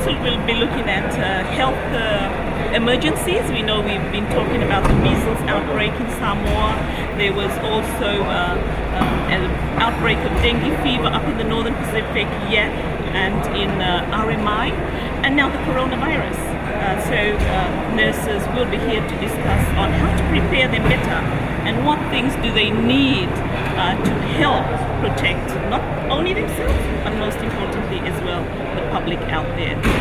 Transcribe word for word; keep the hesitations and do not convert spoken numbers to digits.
Council will be looking at uh, health uh, emergencies. We know we've been talking about the measles outbreak in Samoa. There was also uh, uh, an outbreak of dengue fever up in the Northern Pacific, yet, and in uh, R M I, and now the coronavirus. Uh, so uh, nurses will be here to discuss on how to prepare them better and what things do they need uh, to help protect not only themselves, but most importantly as well, the public out there.